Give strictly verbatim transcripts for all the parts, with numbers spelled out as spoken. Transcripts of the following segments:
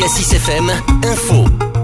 Cassis F M, info.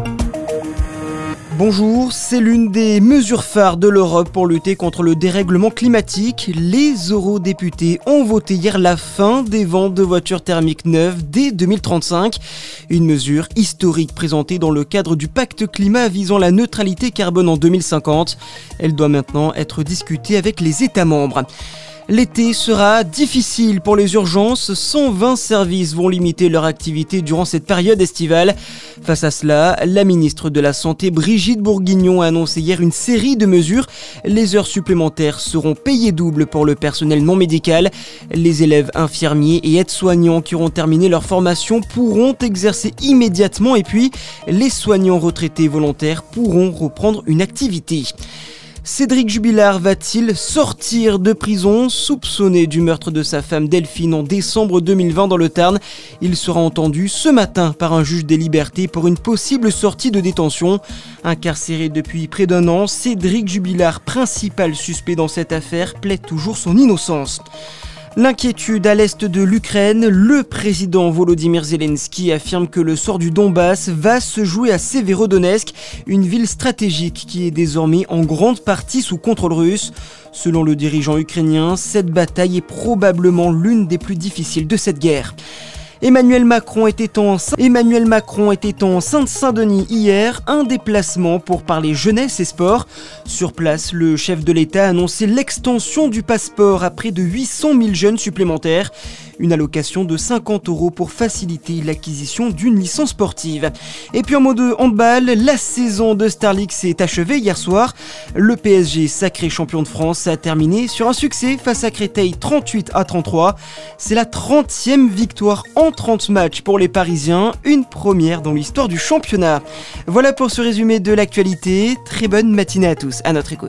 Bonjour, c'est l'une des mesures phares de l'Europe pour lutter contre le dérèglement climatique. Les eurodéputés ont voté hier la fin des ventes de voitures thermiques neuves dès deux mille trente-cinq. Une mesure historique présentée dans le cadre du pacte climat visant la neutralité carbone en deux mille cinquante. Elle doit maintenant être discutée avec les États membres. L'été sera difficile pour les urgences. cent vingt services vont limiter leur activité durant cette période estivale. Face à cela, la ministre de la Santé, Brigitte Bourguignon, a annoncé hier une série de mesures. Les heures supplémentaires seront payées double pour le personnel non médical. Les élèves infirmiers et aides-soignants qui auront terminé leur formation pourront exercer immédiatement. Et puis, les soignants retraités volontaires pourront reprendre une activité. Cédric Jubilard va-t-il sortir de prison? Soupçonné du meurtre de sa femme Delphine en décembre deux mille vingt dans le Tarn, il sera entendu ce matin par un juge des libertés pour une possible sortie de détention. Incarcéré depuis près d'un an, Cédric Jubilard, principal suspect dans cette affaire, plaide toujours son innocence. L'inquiétude à l'est de l'Ukraine, le président Volodymyr Zelensky affirme que le sort du Donbass va se jouer à Severodonetsk, une ville stratégique qui est désormais en grande partie sous contrôle russe. Selon le dirigeant ukrainien, cette bataille est probablement l'une des plus difficiles de cette guerre. Emmanuel Macron était en Emmanuel Macron était en Seine-Saint-Denis hier, un déplacement pour parler jeunesse et sport. Sur place, le chef de l'État a annoncé l'extension du passeport à près de huit cent mille jeunes supplémentaires. Une allocation de cinquante euros pour faciliter l'acquisition d'une licence sportive. Et puis en mode handball, la saison de Star League s'est achevée hier soir. Le P S G, sacré champion de France, a terminé sur un succès face à Créteil trente-huit à trente-trois. C'est la trentième victoire en trente matchs pour les Parisiens, une première dans l'histoire du championnat. Voilà pour ce résumé de l'actualité. Très bonne matinée à tous, à notre écoute.